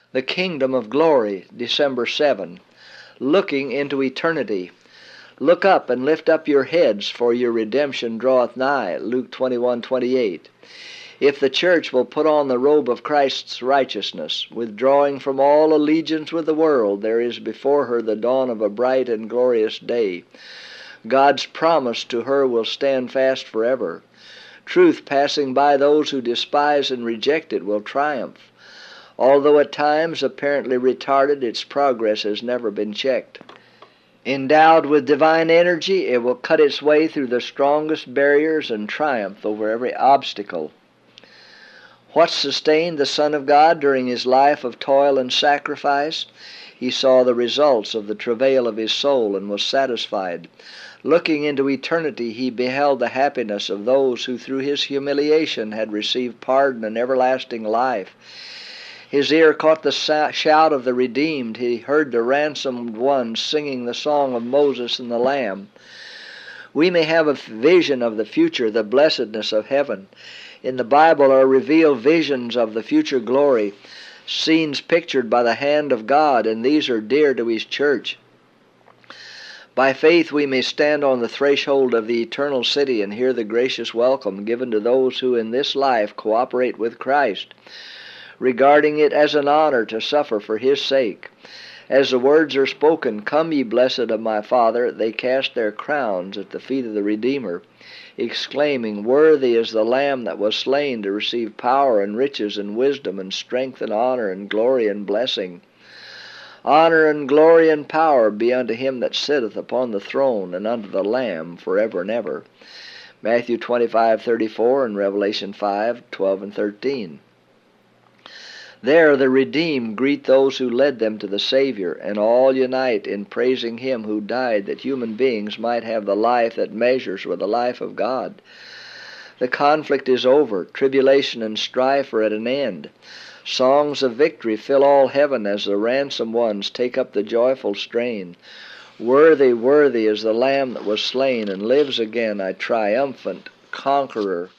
The Kingdom of Glory, December 7. Looking into eternity. Look up and lift up your heads, for your redemption draweth nigh. Luke 21:28. If the church will put on the robe of Christ's righteousness, withdrawing from all allegiance with the world, there is before her the dawn of a bright and glorious day. God's promise to her will stand fast forever. Truth, passing by those who despise and reject it, will triumph. Although at times apparently retarded, its progress has never been checked. Endowed with divine energy, it will cut its way through the strongest barriers and triumph over every obstacle. What sustained the Son of God during his life of toil and sacrifice? He saw the results of the travail of his soul and was satisfied. Looking into eternity, he beheld the happiness of those who through his humiliation had received pardon and everlasting life. His ear caught the shout of the redeemed. He heard the ransomed ones singing the song of Moses and the Lamb. We may have a vision of the future, the blessedness of heaven. In the Bible are revealed visions of the future glory, scenes pictured by the hand of God, and these are dear to his church. By faith we may stand on the threshold of the eternal city and hear the gracious welcome given to those who in this life cooperate with Christ, regarding it as an honor to suffer for his sake. As the words are spoken, "Come ye blessed of my Father," they cast their crowns at the feet of the Redeemer, exclaiming, "Worthy is the Lamb that was slain to receive power and riches and wisdom and strength and honor and glory and blessing. Honor and glory and power be unto him that sitteth upon the throne and unto the Lamb forever and ever." Matthew 25:34 and Revelation 5:12 and 13. There the redeemed greet those who led them to the Savior, and all unite in praising him who died that human beings might have the life that measures with the life of God. The conflict is over. Tribulation and strife are at an end. Songs of victory fill all heaven as the ransomed ones take up the joyful strain. Worthy, worthy is the Lamb that was slain and lives again, a triumphant conqueror.